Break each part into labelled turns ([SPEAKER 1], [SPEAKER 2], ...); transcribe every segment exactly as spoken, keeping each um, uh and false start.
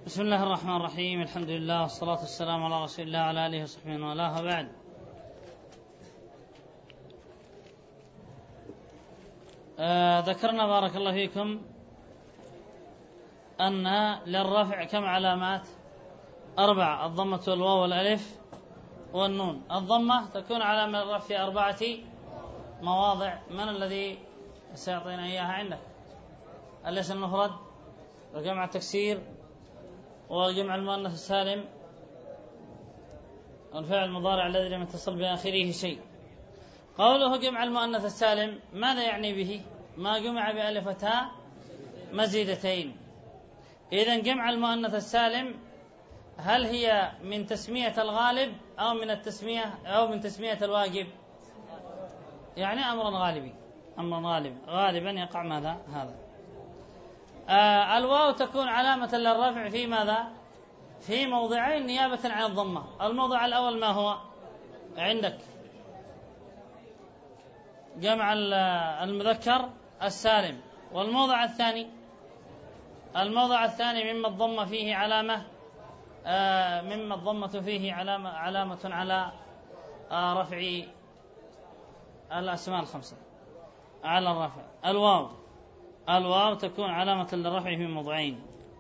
[SPEAKER 1] بسم الله الرحمن الرحيم. الحمد لله والصلاة والسلام على رسول الله وعلى آله وصحبه والاه، وبعد. آه ذكرنا بارك الله فيكم أن للرفع كم علامات؟ أربع: الضمة والواو والألف والنون. الضمة تكون علامة الرفع في أربعة مواضع. من الذي سيعطينا إياها عندك؟ الاسم المفرد وجمع التكسير وجمع المؤنث السالم والفعل المضارع الذي لم يتصل بآخره شيء. قوله جمع المؤنث السالم ماذا يعني به؟ ما جمع بألف وتاء مزيدتين. إذن جمع المؤنث السالم هل هي من تسمية الغالب أو من التسمية أو من تسمية الواجب؟ يعني أمر غالبي، أمر غالب غالبا يقع ماذا هذا. آه الواو تكون علامة للرفع في ماذا؟ في موضعين نيابة عن الضمة. الموضع الأول ما هو عندك؟ جمع المذكر السالم. والموضع الثاني الموضع الثاني مما الضمة فيه علامة آه مما الضمة فيه علامة علامة على آه رفع الأسماء الخمسة على الرفع. الواو الواو تكون علامة للرفع في موضعين.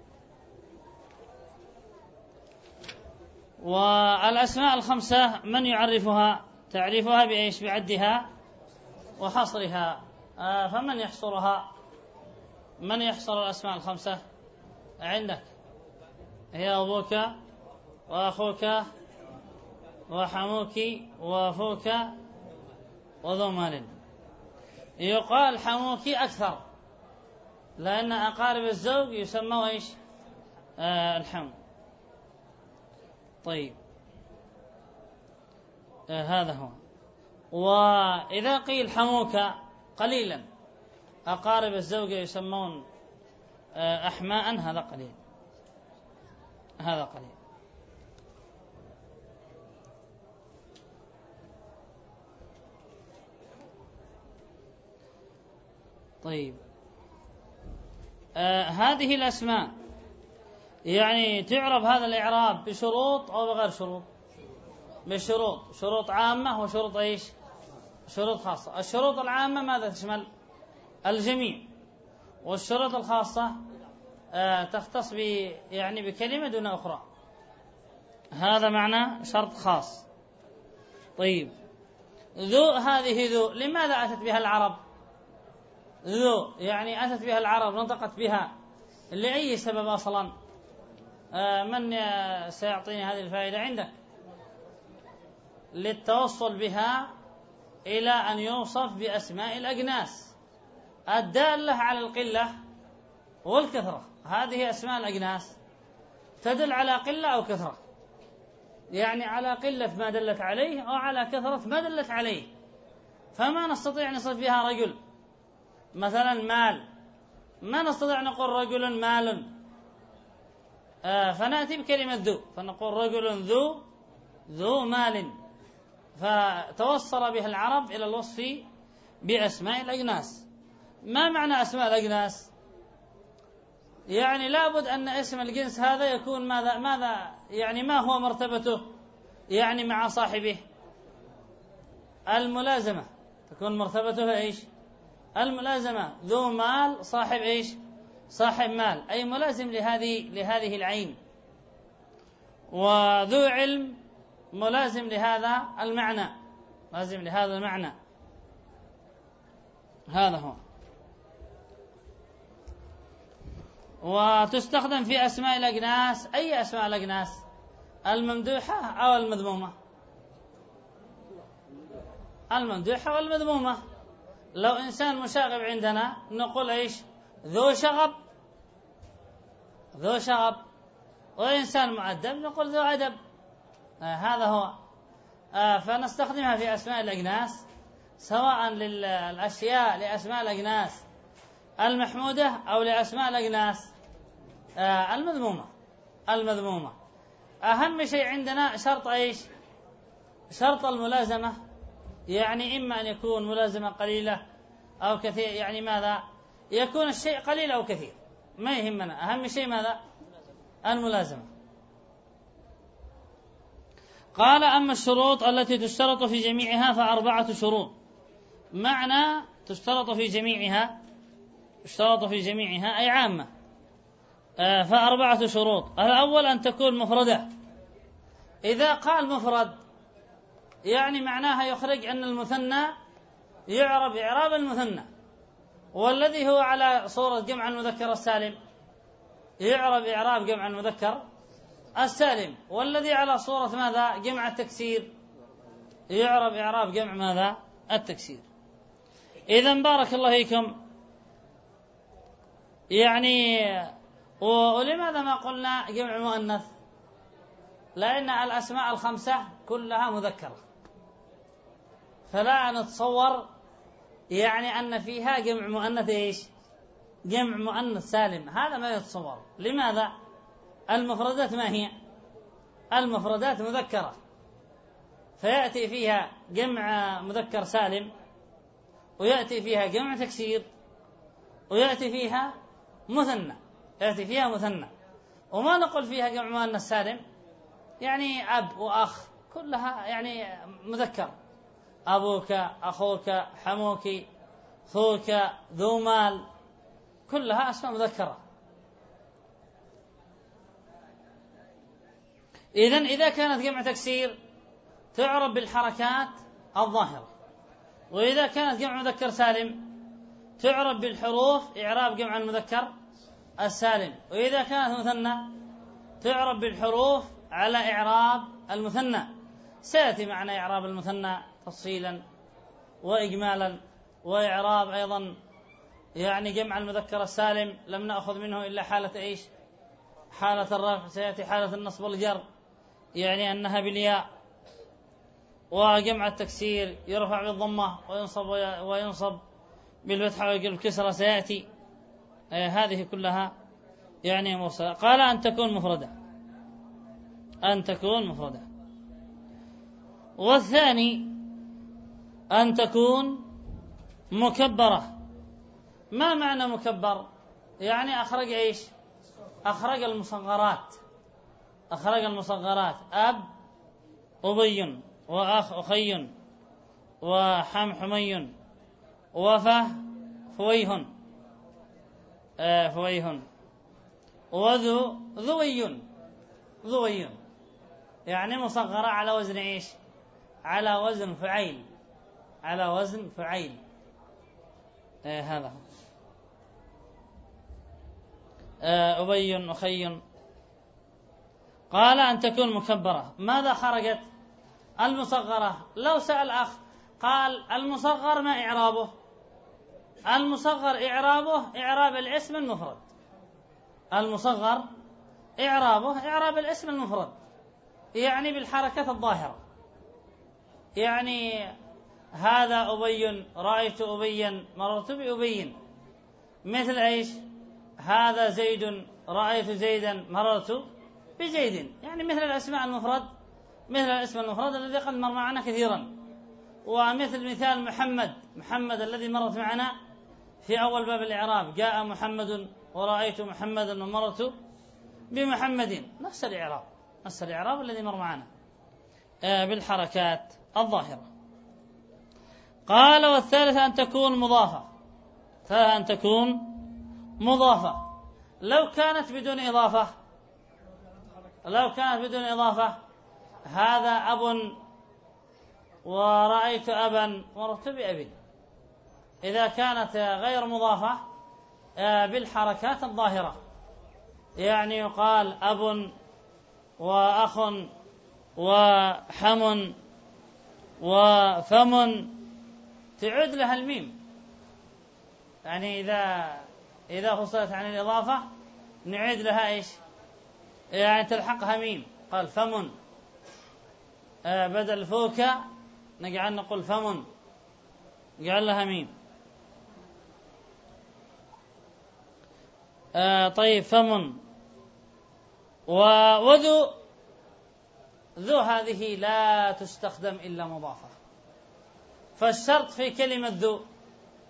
[SPEAKER 1] والأسماء الخمسة من يعرفها؟ تعريفها بإيش؟ بعدها وحصرها. آه فمن يحصرها؟ من يحصر الأسماء الخمسة عندك؟ هي أبوك وأخوك وحموك وأفوك وذو مال. يقال حموك أكثر لأن أقارب الزوج يسموا إيش؟ آه الحم. طيب آه هذا هو. وإذا قيل حموك قليلا، أقارب الزوج يسمون آه أحماء، هذا قليل، هذا قليل. طيب آه هذه الأسماء يعني تعرف هذا الإعراب بشروط أو بغير شروط؟ بشروط، شروط عامة وشروط إيش؟ شروط خاصة. الشروط العامة ماذا تشمل؟ الجميع. والشروط الخاصة آه تختص ب يعني بكلمة دون أخرى. هذا معنى شرط خاص. طيب ذو، هذه ذو لماذا أتت بها العرب؟ ذو يعني أتت بها العرب، نطقت بها لأي سبب أصلا؟ آه من سيعطيني هذه الفائدة عندك؟ للتوصل بها إلى أن يوصف بأسماء الأجناس الدالة على القلة والكثرة. هذه أسماء الأجناس تدل على قلة أو كثرة، يعني على قلة ما دلت عليه أو على كثرة ما دلت عليه. فما نستطيع نصف بها رجل مثلا مال، ما نستطيع نقول رجل مال، آه فنأتي بكلمة ذو فنقول رجل ذو ذو مال. فتوصل بها العرب إلى الوصف بأسماء الأجناس. ما معنى أسماء الأجناس؟ يعني لابد أن اسم الجنس هذا يكون ماذا ماذا يعني ما هو مرتبته يعني مع صاحبه؟ الملازمة، تكون مرتبته إيش؟ الملازمة. ذو مال صاحب إيش؟ صاحب مال، أي ملازم لهذه لهذه العين. وذو علم ملازم لهذا المعنى، لازم لهذا المعنى. هذا هو. وتستخدم في أسماء الأجناس. أي أسماء الأجناس؟ الممدوحة أو المذمومة؟ الممدوحة والمذمومة. لو إنسان مشاغب عندنا نقول إيش؟ ذو شغب، ذو شغب. وإنسان مؤدب نقول ذو أدب. آه هذا هو. آه فنستخدمها في أسماء الأجناس، سواء للأشياء لأسماء الأجناس المحمودة أو لأسماء الأجناس آه المذمومة. المذمومة أهم شيء عندنا شرط إيش؟ شرط الملازمة. يعني إما أن يكون ملازمة قليلة أو كثير، يعني ماذا؟ يكون الشيء قليل أو كثير ما يهمنا، أهم شيء ماذا؟ الملازمة. قال: أما الشروط التي تشترط في جميعها فأربعة شروط. معنى تشترط في جميعها، تشترط في جميعها أي عامة. فأربعة شروط. الأول أن تكون مفردة. إذا قال مفرد يعني معناها يخرج أن المثنى يعرب إعراب المثنى، والذي هو على صورة جمع المذكر السالم يعرب إعراب جمع المذكر السالم، والذي على صورة ماذا؟ جمع التكسير يعرب إعراب جمع ماذا؟ التكسير. إذن بارك الله فيكم، يعني ولماذا ما قلنا جمع مؤنث؟ لأن الأسماء الخمسة كلها مذكرة، فلا نتصور يعني أن فيها جمع مؤنث إيش؟ جمع مؤنث سالم، هذا ما يتصور. لماذا؟ المفردات ما هي؟ المفردات مذكرة، فيأتي فيها جمع مذكر سالم، ويأتي فيها جمع تكسير، ويأتي فيها مثنى، يأتي فيها مثنى. وما نقول فيها جمع مؤنث سالم يعني أب وأخ، كلها يعني مذكر، أبوك، أخوك، حموك، خوك، ذو مال، كلها أسماء مذكرة. إذن إذا كانت جمع تكسير تعرب بالحركات الظاهرة، وإذا كانت جمع مذكر سالم تعرب بالحروف إعراب جمع المذكر السالم، وإذا كانت مثنى تعرب بالحروف على إعراب المثنى. سيأتي معنا إعراب المثنى تفصيلا وإجمالا، وإعراب أيضا يعني جمع المذكر السالم لم نأخذ منه إلا حالة إيش؟ حالة الرفع. سيأتي حالة النصب والجر يعني أنها بالياء. وجمع التكسير يرفع بالضمة وينصب وينصب بالفتحة ويقلب كسرة، سيأتي آه هذه كلها يعني مرسلة. قال: أن تكون مفردة، أن تكون مفردة. والثاني أن تكون مكبرة. ما معنى مكبر؟ يعني أخرج إيش؟ أخرج المصغرات، أخرج المصغرات، أب أبي، وأخ أخي، وحم حمي، وفه فويه آه فويه، وذو ذوي ذوي، يعني مصغرة على وزن إيش؟ على وزن فعيل، على وزن فعيل. آه هذا آه أبي أخي. قال: أن تكون مكبرة. ماذا خرجت؟ المصغرة. لو سأل أخ قال: المصغر ما إعرابه؟ المصغر إعرابه إعراب الاسم المفرد. المصغر إعرابه إعراب الاسم المفرد، يعني بالحركة الظاهرة. يعني هذا أبي، رأيت أبيا، مررت بأبي. مثل إيش؟ هذا زيد، رأيت زيدا، مررت بزيد. يعني مثل الأسماء المفرد، مثل الاسم المفرد الذي قد مر معنا كثيرا. ومثل مثال محمد، محمد الذي مرت معنا في أول باب الإعراب، جاء محمد ورأيت محمدا ومرت بمحمد، نفس الإعراب، نفس الإعراب الذي مر معنا بالحركات الظاهرة. قال: والثالثة أن تكون مضافة. ثالثة أن تكون مضافة. لو كانت بدون إضافة، لو كانت بدون إضافة، هذا أب ورأيت أبا مررت بأبي. إذا كانت غير مضافة بالحركات الظاهرة، يعني يقال أب وأخ وحم وفم، تعد لها الميم. يعني إذا إذا فصلت عن الإضافة نعيد لها إيش؟ يعني تلحقها ميم. قال فم، آه بدل فوك نجعل نقول فم، نجعل لها ميم. آه طيب فم. وذو، ذو هذه لا تستخدم إلا مضافة. فالشرط في كلمة ذو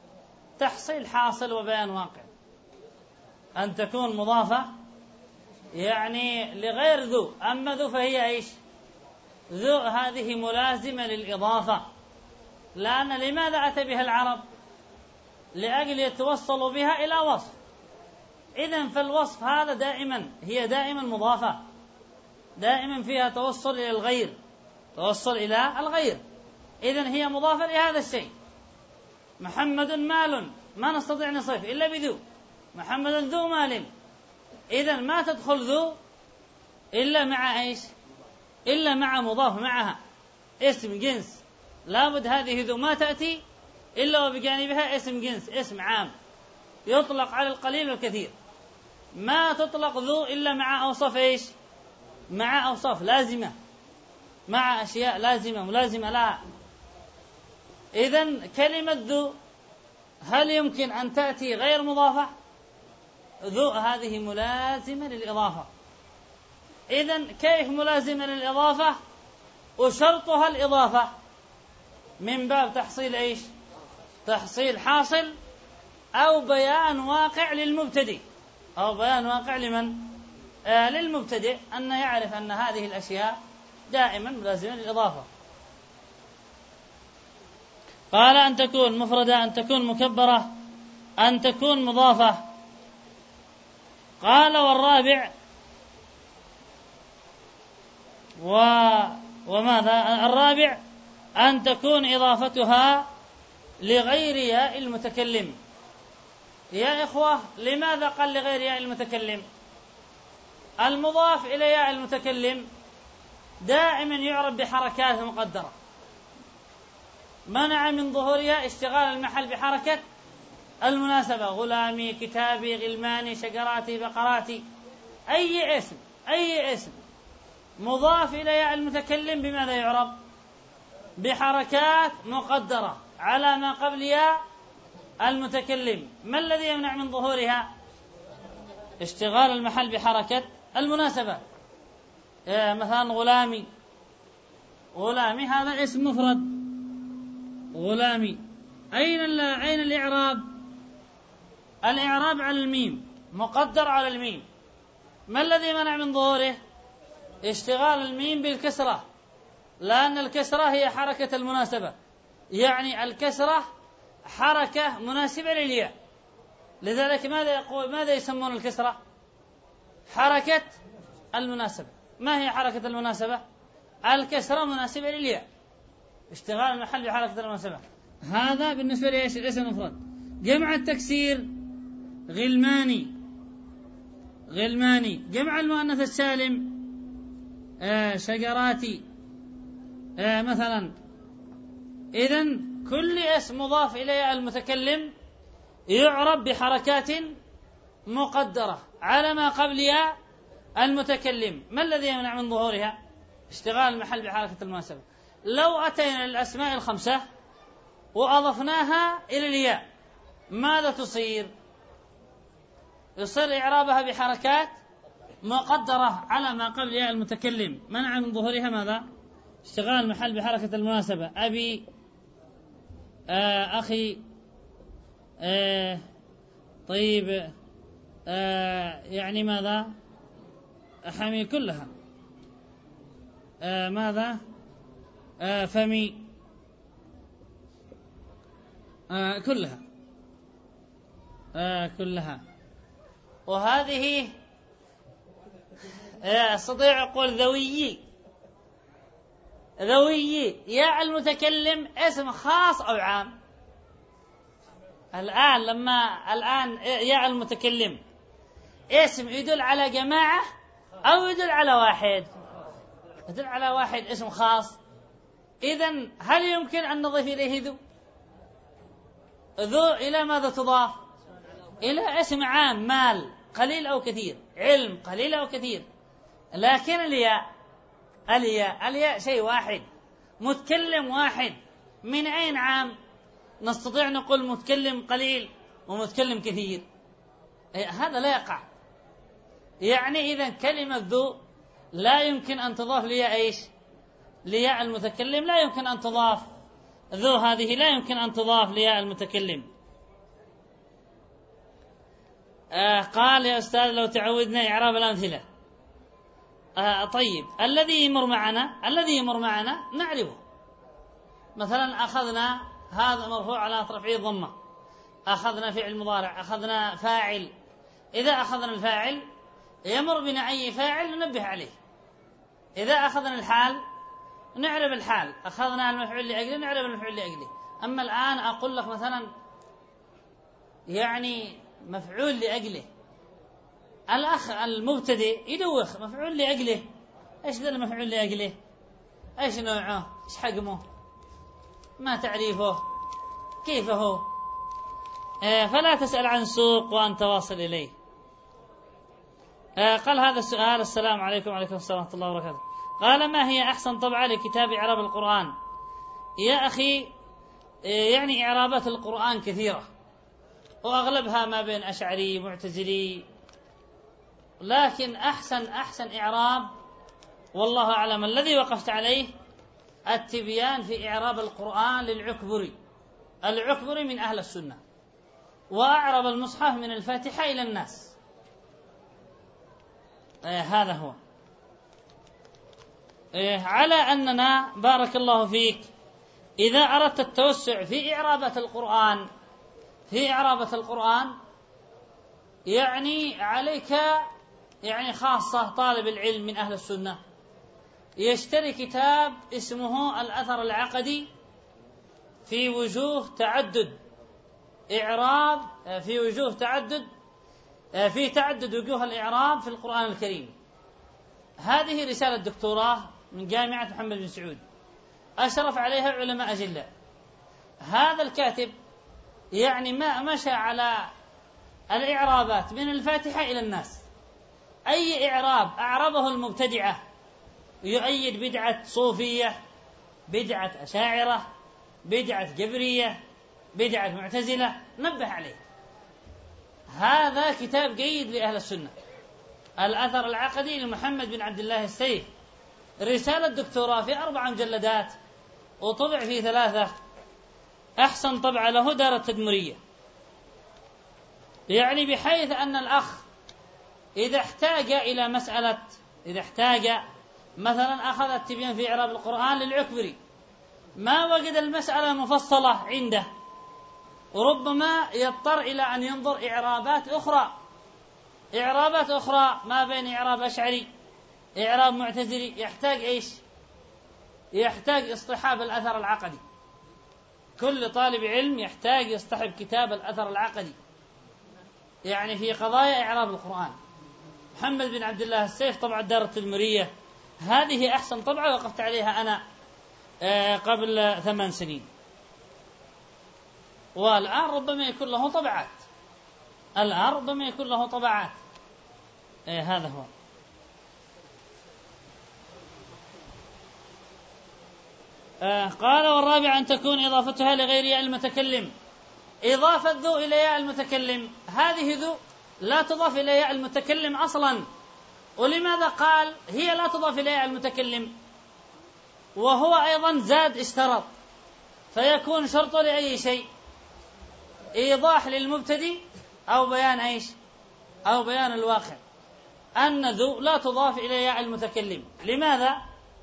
[SPEAKER 1] تحصيل حاصل وبيان واقع، أن تكون مضافة يعني لغير ذو. أما ذو فهي إيش؟ ذو هذه ملازمة للإضافة. لأن لماذا أتى بها العرب؟ لأجل يتوصلوا بها إلى وصف. إذن فالوصف هذا دائما هي دائما مضافة، دائما فيها توصل إلى الغير، توصل إلى الغير. إذن هي مضافة لهذا الشيء. محمد مال، ما نستطيع نصف إلا بذو. محمد ذو مال، إذن ما تدخل ذو إلا مع إيش؟ إلا مع مضاف معها، اسم جنس. لابد هذه ذو ما تأتي إلا وبجانبها اسم جنس، اسم عام يطلق على القليل والكثير. ما تطلق ذو إلا مع أوصاف إيش؟ مع أوصاف لازمة، مع أشياء لازمة ملازمة لها. إذن كلمة ذو هل يمكن أن تأتي غير مضافة؟ ذو هذه ملازمة للإضافة. إذن كيف ملازمة للإضافة؟ وشرطها الإضافة من باب تحصيل إيش؟ تحصيل حاصل أو بيان واقع للمبتدئ، أو بيان واقع لمن؟ آه للمبتدئ، أن يعرف أن هذه الأشياء دائما ملازمة للإضافة. قال أن تكون مفردة، أن تكون مكبرة، أن تكون مضافة. قال والرابع و... وماذا الرابع؟ أن تكون إضافتها لغير ياء المتكلم. يا إخوة لماذا قال لغير ياء المتكلم؟ المضاف إلى ياء المتكلم دائما يعرب بحركات مقدرة منع من ظهورها اشتغال المحل بحركة المناسبة. غلامي، كتابي، غلماني، شجراتي، بقراتي، أي اسم أي اسم مضاف إلى ياء المتكلم بماذا يعرب؟ بحركات مقدرة على ما قبل ياء المتكلم. ما الذي يمنع من ظهورها؟ اشتغال المحل بحركة المناسبة. إيه مثلا غلامي، غلامي هذا اسم مفرد. غلامي أين أين الإعراب؟ الإعراب على الميم، مقدر على الميم. ما الذي منع من ظهوره؟ اشتغال الميم بالكسرة، لأن الكسرة هي حركة المناسبة، يعني الكسرة حركة مناسبة للياء. لذلك ماذا يقول ماذا يسمون الكسرة؟ حركة المناسبة. ما هي حركة المناسبة؟ الكسرة مناسبة للياء، اشتغال المحل بحركة المناسبة. هذا بالنسبة لإيش؟ الاسم المفرد. جمع التكسير غلماني، غلماني. جمع المؤنث السالم آه شجراتي آه مثلا. إذن كل اسم مضاف إليه المتكلم يعرب بحركات مقدرة على ما قبل ياء المتكلم. ما الذي يمنع من ظهورها؟ اشتغال المحل بحركة المناسبة. لو أتينا للأسماء الخمسة وأضفناها إلى الياء ماذا تصير؟ يصير إعرابها بحركات مقدرة على ما قبل ياء المتكلم. منع من ظهورها ماذا؟ اشتغال المحل بحركة المناسبة. أبي، آه أخي، آه طيب، آه يعني ماذا؟ حمي كلها. آه ماذا؟ آه فمي، آه كلها، آه كلها. وهذه استطيع أقول ذويي، ذويي. ياء المتكلم اسم خاص أو عام؟ الآن لما الآن ياء المتكلم اسم يدل على جماعة أو يدل على واحد؟ يدل على واحد، اسم خاص. إذن هل يمكن أن نضيف إليه ذو؟ ذو إلى ماذا تضاف؟ إلى اسم عام، مال قليل أو كثير، علم قليل أو كثير. لكن الياء الياء الياء شيء واحد، متكلم واحد. من أين عام؟ نستطيع نقول متكلم قليل ومتكلم كثير؟ هذا لا يقع. يعني إذن كلمة ذو لا يمكن أن تضاف لياء إيش؟ لياء المتكلم لا يمكن أن تضاف. ذو هذه لا يمكن أن تضاف لياء المتكلم. آه قال يا أستاذ لو تعودنا إعراب الأمثلة. آه طيب، الذي يمر معنا الذي يمر معنا نعرفه. مثلا أخذنا هذا مرفوع على رفعه ضمة، أخذنا فعل مضارع، أخذنا فاعل. إذا أخذنا الفاعل يمر بنا أي فاعل ننبه عليه. إذا أخذنا الحال نعرف الحال، أخذنا المفعول لأجله نعرف المفعول لأجله. أما الآن أقول لك مثلا يعني مفعول لأجله، الأخ المبتدئ يدوخ مفعول لأجله، إيش ذا المفعول لأجله؟ إيش نوعه؟ إيش حجمه؟ ما تعريفه؟ كيف هو؟ آه فلا تسأل عن سوق وأنت واصل إليه. آه قال هذا السؤال: السلام عليكم. وعليكم السلام ورحمة الله وبركاته. قال: ما هي أحسن طبعة لكتاب إعراب القرآن؟ يا أخي آه يعني إعرابات القرآن كثيرة، وأغلبها ما بين أشعري معتزلي، لكن أحسن أحسن إعراب والله أعلم الذي وقفت عليه التبيان في إعراب القرآن للعكبري. العكبري من أهل السنة، وأعرب المصحف من الفاتحة إلى الناس. آه هذا هو. آه على أننا بارك الله فيك إذا أردت التوسع في إعرابة القرآن في إعرابة القرآن يعني عليك يعني خاصة طالب العلم من أهل السنة يشتري كتاب اسمه الأثر العقدي في وجوه تعدد إعراب في وجوه تعدد في تعدد وجوه الإعراب في القرآن الكريم. هذه رسالة دكتوراه من جامعة محمد بن سعود، أشرف عليها علماء أجلاء. هذا الكاتب يعني ما مشى على الإعرابات من الفاتحة إلى الناس. أي إعراب أعربه المبتدعة يؤيد بدعة صوفية، بدعة أشاعرة، بدعة جبرية، بدعة معتزلة، نبه عليه. هذا كتاب جيد لأهل السنة، الأثر العقدي لمحمد بن عبد الله السيف، رسالة دكتوراه في أربع مجلدات، وطبع في ثلاثة. أحسن طبع له دار التدمرية، يعني بحيث أن الأخ إذا احتاج إلى مسألة إذا احتاج مثلا أخذ التبيان في إعراب القرآن للعكبري، ما وجد المسألة مفصلة عنده، وربما يضطر إلى أن ينظر إعرابات أخرى إعرابات أخرى ما بين إعراب أشعري، إعراب معتزلي، يحتاج إيش؟ يحتاج اصطحاب الأثر العقدي. كل طالب علم يحتاج يصطحب كتاب الأثر العقدي يعني في قضايا إعراب القرآن. محمد بن عبد الله السيف طبع الدار التدمرية، هذه أحسن طبعة وقفت عليها أنا قبل ثمان سنين، والآن ربما يكون له طبعات الآن ربما يكون له طبعات إيه هذا هو. آه قال: والرابع أن تكون إضافتها لغير ياء المتكلم. إضافة ذو إلى ياء المتكلم، هذه ذو لا تضاف إلى ياء المتكلم أصلا. ولماذا قال هي لا تضاف إلى ياء المتكلم؟ وهو أيضا زاد اشترط، فيكون شرط لأي شيء: إيضاح للمبتدئ أو بيان إيش؟ أو بيان الواقع. أن ذو لا تضاف إلى ياء المتكلم. لماذا؟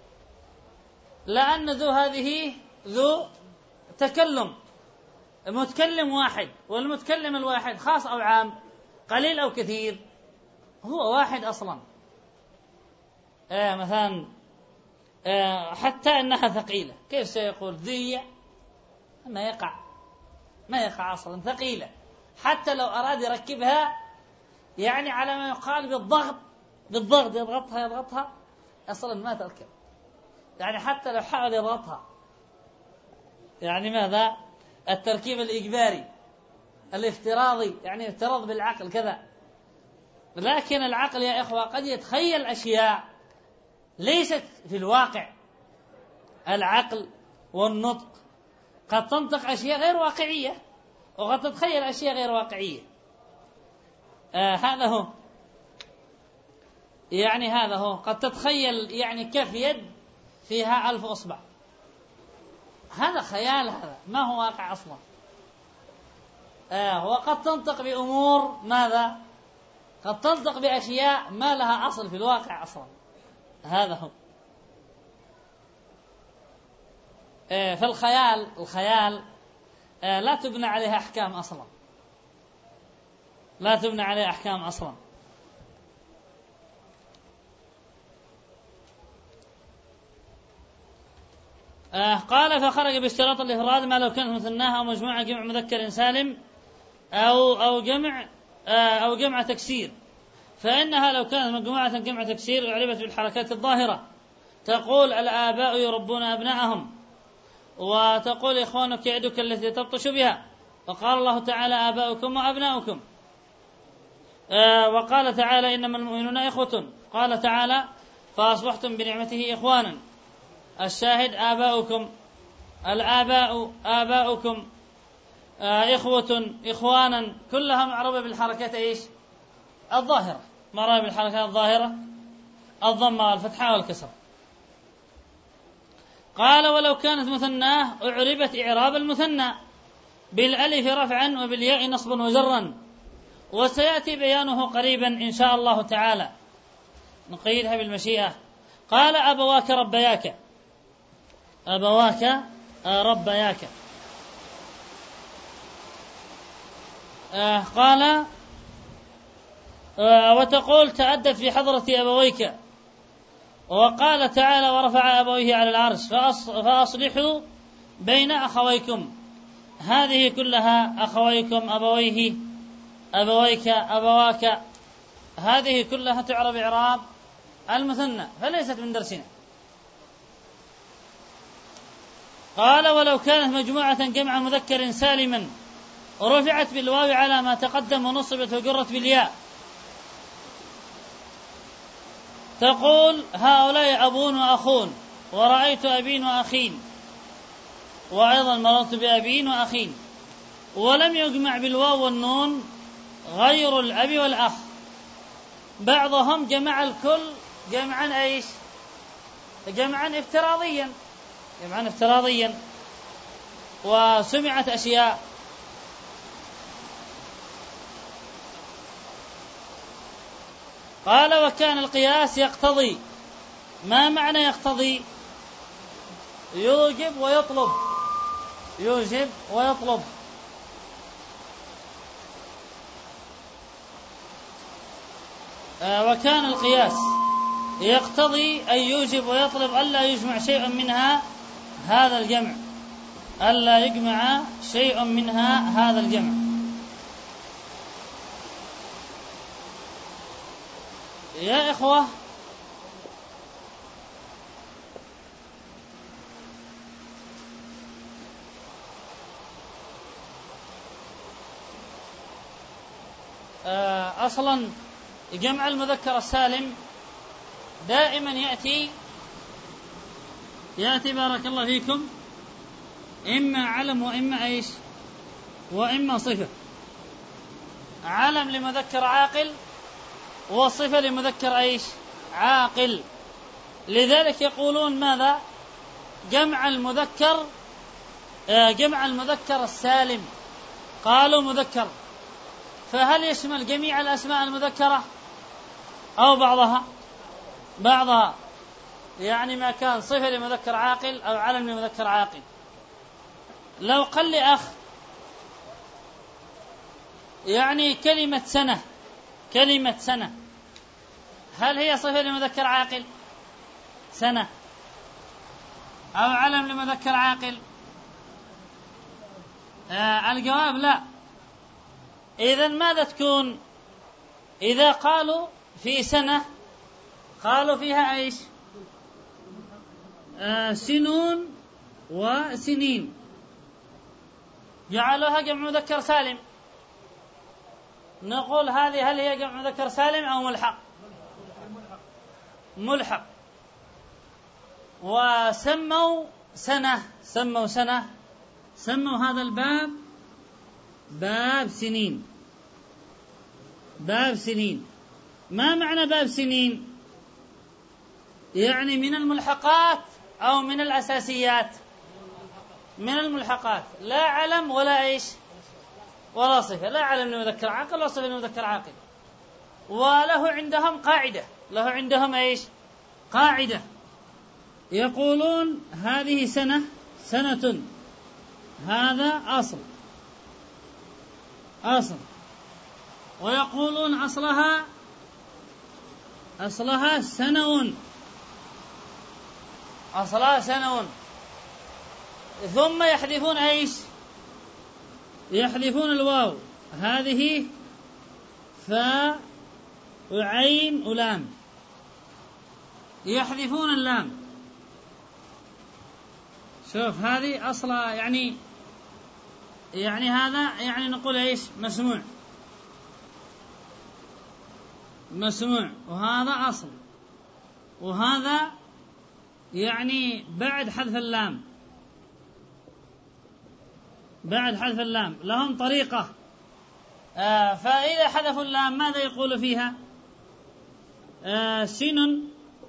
[SPEAKER 1] لأن ذو هذه ذو تكلم، متكلم واحد، والمتكلم الواحد خاص أو عام، قليل أو كثير، هو واحد أصلا. آه مثلا آه حتى أنها ثقيلة، كيف سيقول ذي؟ ما يقع ما يقع أصلا، ثقيلة. حتى لو أراد يركبها يعني على ما يقال بالضغط بالضغط يضغطها يضغطها أصلا ما تركب. يعني حتى لو حاول يضغطها، يعني ماذا؟ التركيب الإجباري الافتراضي، يعني افتراض بالعقل كذا. لكن العقل يا إخوة قد يتخيل أشياء ليست في الواقع. العقل والنطق قد تنطق أشياء غير واقعية، وقد تتخيل أشياء غير واقعية. آه هذا هو يعني هذا هو قد تتخيل يعني كف يد فيها ألف أصبع، هذا خيال، هذا ما هو واقع أصلا. آه وقد تنطق بأمور ماذا؟ قد تنطق بأشياء ما لها أصل في الواقع أصلا. هذا هو. فالخيال الخيال لا تبنى عليها أحكام أصلا، لا تبنى عليها أحكام أصلا. قال فخرج باشتراط الإفراد ما لو كانت مثناها أو مجموعة جمع مذكر سالم أو أو جمع أو جمع تكسير، فإنها لو كانت مجموعة جمع تكسير أعربت بالحركات الظاهرة، تقول الآباء يربون أبناءهم، وتقول إخوانك يعدك التي تبطش بها، وقال الله تعالى آباؤكم وأبناؤكم، وقال تعالى إنما المؤمنون إخوة، قال تعالى فأصبحتم بنعمته إخوانا. الشاهد آباؤكم، الآباء آباؤكم، إخوة إخوانا، كلها معربة بالحركات إيش؟ الظاهرة، معربة بالحركات الظاهرة، الضمة والفتحة والكسر. قال ولو كانت مثناه أعربت إعراب المثنى بالألف رفعا وبالياء نصبا وجرا، وسيأتي بيانه قريبا إن شاء الله تعالى، نقيدها بالمشيئة. قال أبواك ربياك، أبواك ربياك. آه قال آه وتقول تأدت في حضرة أبويك، وقال تعالى ورفع أبويه على العرش فأصلحوا بين أخويكم، هذه كلها أخويكم أبويه أبويك أبواك، هذه كلها تعرب إعراب المثنى فليست من درسنا. قال ولو كانت مجموعة جمع مذكر سالما رفعت بالواو على ما تقدم ونصبت وجرت بالياء، تقول هؤلاء أبون وأخون، ورأيت أبين وأخين، وأيضا مررت بأبين وأخين، ولم يجمع بالواو والنون غير الأب والأخ، بعضهم جمع الكل جمعا ايش؟ جمعا افتراضيا، جمعا افتراضيا، وسمعت أشياء. قال وكان القياس يقتضي، ما معنى يقتضي؟ يوجب ويطلب، يوجب ويطلب. آه وكان القياس يقتضي أن يوجب ويطلب ألا يجمع شيء منها هذا الجمع، ألا يجمع شيء منها هذا الجمع. يا إخوة آه أصلا جمع المذكر السالم دائما يأتي يأتي بارك الله فيكم إما علم وإما إيش وإما صفة، علم لمذكر عاقل وصفة لمذكر إيش عاقل. لذلك يقولون ماذا؟ جمع المذكر جمع المذكر السالم، قالوا مذكر، فهل يشمل جميع الأسماء المذكرة أو بعضها؟ بعضها، يعني ما كان صفة لمذكر عاقل أو علم لمذكر عاقل. لو قل لي أخ يعني كلمة سنة، كلمة سنة هل هي صفة لمذكر عاقل سنة أو علم لمذكر عاقل؟ آه الجواب لا. إذن ماذا تكون؟ إذا قالوا في سنة قالوا فيها إيش؟ آه سنون وسنين، جعلوها جمع مذكر سالم، نقول هذه هل هي جمع مذكر سالم أو ملحق؟ ملحق. وسموا سنة سموا سنة سموا هذا الباب باب سنين، باب سنين. ما معنى باب سنين؟ يعني من الملحقات أو من الأساسيات؟ من الملحقات، لا علم ولا إيش ولا صفة، لا علم لمذكر عاقل ولا صفة لمذكر عاقل. وله عندهم قاعدة، له عندهم إيش قاعدة يقولون هذه سنة سنة، هذا أصل أصل، ويقولون أصلها أصلها سنون، أصلها سنون، ثم يحذفون إيش؟ يحذفون الواو، هذه فاء وعين ولام، يحذفون اللام. شوف هذه أصلها يعني يعني هذا يعني نقول إيش؟ مسموع مسموع، وهذا أصل، وهذا يعني بعد حذف اللام، بعد حذف اللام لهم طريقة. آه فإذا حذفوا اللام ماذا يقول فيها؟ آه سين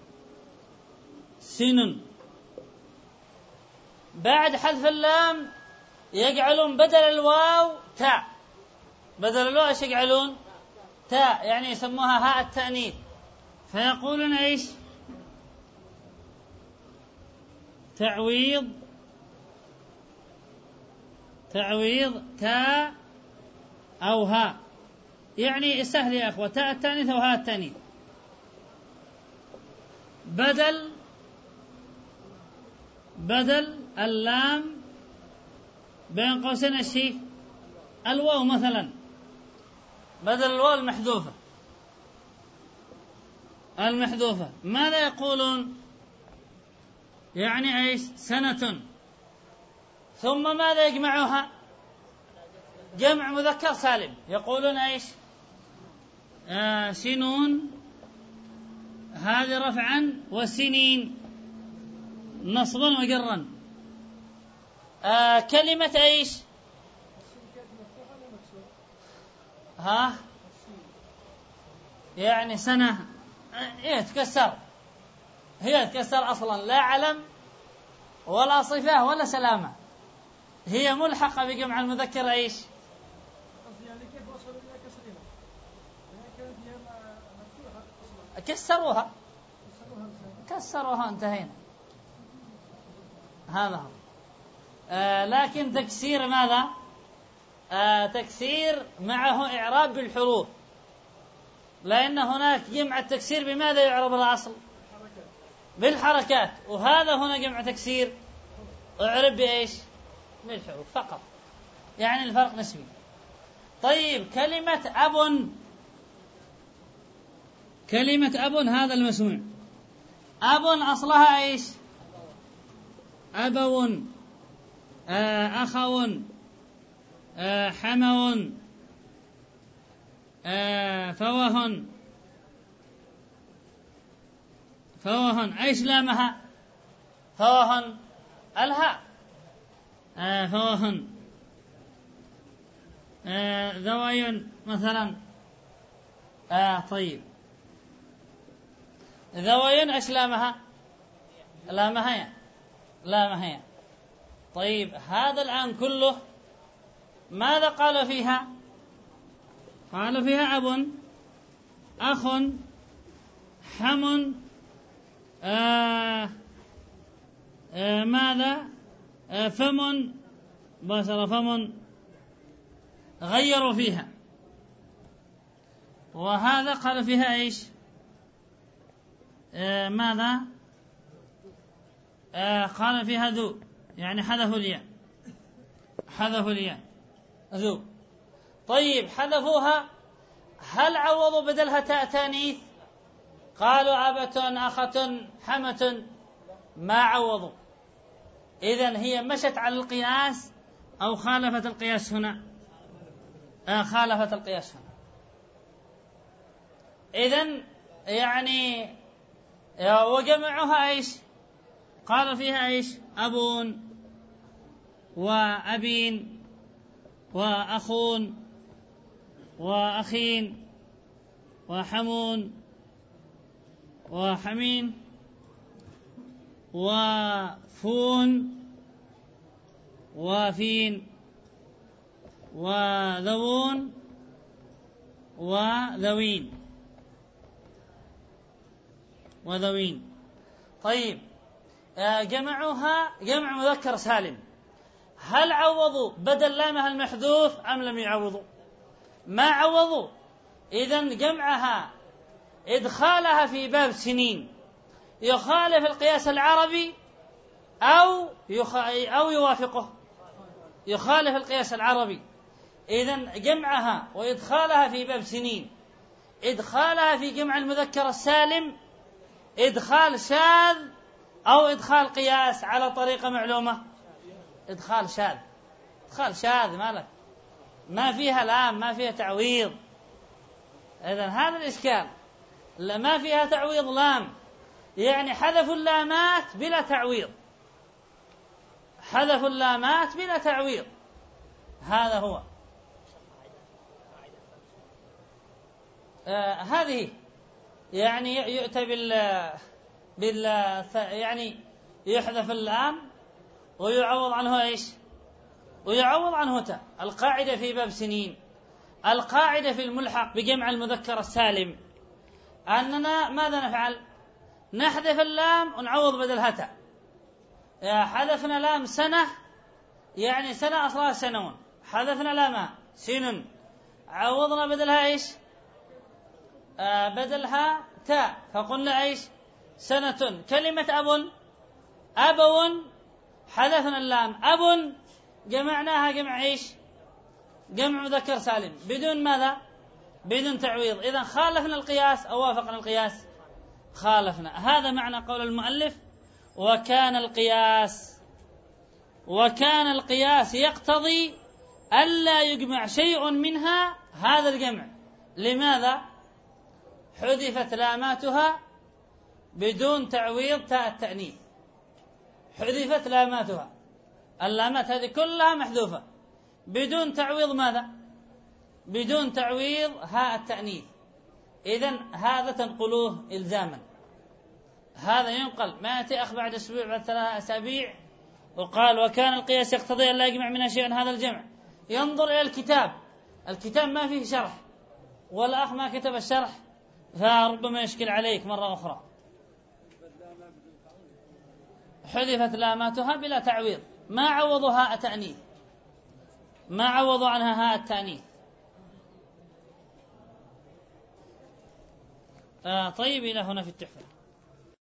[SPEAKER 1] سين، بعد حذف اللام يجعلون بدل الواو تاء، بدل الواو ايش يجعلون؟ تاء، يعني يسموها هاء التأنيث، فيقولون ايش؟ تعويض تعويض تاء أو هاء، يعني سهل يا أخوة، تاء التأنيث أو هاء التأنيث، بدل بدل اللام بين قوسين الشيء الواو مثلا، بدل الواو المحذوفة المحذوفة ماذا يقولون؟ يعني ايش؟ سنة، ثم ماذا يجمعها؟ جمع مذكر سالم، يقولون ايش؟ آه سنون، هذه رفعا، وسنين نصبا وجرا. آه كلمة ايش؟ ها يعني سنة هي تكسر، هي تكسر أصلا، لا علم ولا صفة ولا سلامة، هي ملحقة بجمع المذكر ايش؟ كسروها كسروها انتهينا، هذا هو. آه لكن تكسير ماذا؟ آه تكسير معه إعراب بالحروف، لأن هناك جمع التكسير بماذا يعرب الأصل؟ بالحركات، وهذا هنا جمع تكسير اعرب بإيش؟ بالحروف فقط، يعني الفرق نسبي. طيب كلمة أب، كلمة أب هذا المسموع، أب أصلها إيش؟ أبو، آه أخو، آه حمو، آه فوه فوه أيش لامها؟ فوه الهاء، آه فوه، آه ذوي مثلا. آه طيب ذوي أيش لامها؟ لامها هي لامها هي. طيب هذا الآن كله ماذا قال فيها؟ قال فيها أب، أخ، حم، آه آه ماذا؟ آه فم، بصر فم، غيروا فيها. وهذا قال فيها إيش؟ آه ماذا؟ آه قال فيها ذو، يعني حذفوا الياء، حذفوا الياء ذو. طيب حذفوها، هل عوضوا بدلها تاء تانيث؟ قالوا أبة، أخة، حمة، ما عوضوا. إذن هي مشت على القياس أو خالفت القياس هنا؟ آه خالفت القياس هنا. إذن يعني وجمعها إيش؟ قال فيها إيش؟ أبون وأبين وأخون وأخين وحمون وحمين وفون وفين وذوون وذوين وذوين. طيب جمعوها جمع مذكر سالم، هل عوضوا بدل لامها المحذوف أم لم يعوضوا؟ ما عوضوا. إذن جمعها إدخالها في باب سنين يخالف القياس العربي أو يخ... أو يوافقه، يخالف القياس العربي. إذن جمعها وإدخالها في باب سنين، إدخالها في جمع المذكر السالم إدخال شاذ أو إدخال قياس على طريقة معلومة؟ إدخال شاذ، إدخال شاذ مالك، ما فيها لام، ما فيها تعويض. إذن هذا الإشكال، ما فيها تعويض لام، يعني حذف اللامات بلا تعويض، حذف اللامات بلا تعويض، هذا هو. آه هذه يعني يؤتى بال بال يعني يحذف اللام ويعوض عنه ايش؟ ويعوض عنه تاء. القاعدة في باب سنين، القاعدة في الملحق بجمع المذكر السالم أننا ماذا نفعل؟ نحذف اللام ونعوض بدلها تاء. حذفنا لام سنة يعني سنة أصلها سنون، حذفنا لامها سن، عوضنا بدلها ايش؟ آه بدلها تاء، فقلنا ايش؟ سنة. كلمة أب، أبو، حذفنا اللام، أب جمعناها جمع ايش؟ جمع مذكر سالم بدون ماذا؟ بدون تعويض. إذن خالفنا القياس أو وافقنا القياس؟ خالفنا. هذا معنى قول المؤلف وكان القياس، وكان القياس يقتضي ألا يجمع شيء منها هذا الجمع. لماذا؟ حذفت لاماتها بدون تعويض تاء التأنيث، حذفت لاماتها، اللامات هذه كلها محذوفة بدون تعويض ماذا؟ بدون تعويض هاء التأنيث. إذن هذا تنقلوه إلزاما، هذا ينقل، ما يأتي أخ بعد أسبوع بعد ثلاثة أسابيع وقال وكان القياس يقتضي أن لا يجمع منها شيئا هذا الجمع. ينظر إلى الكتاب، الكتاب ما فيه شرح والأخ ما كتب الشرح، فربما يشكل عليك مرة أخرى. حذفت لاماتها بلا تعويض، ما عوضوا هاء التأنيث، ما عوضوا عنها هاء التأنيث. آه طيب إلى هنا في التحفة.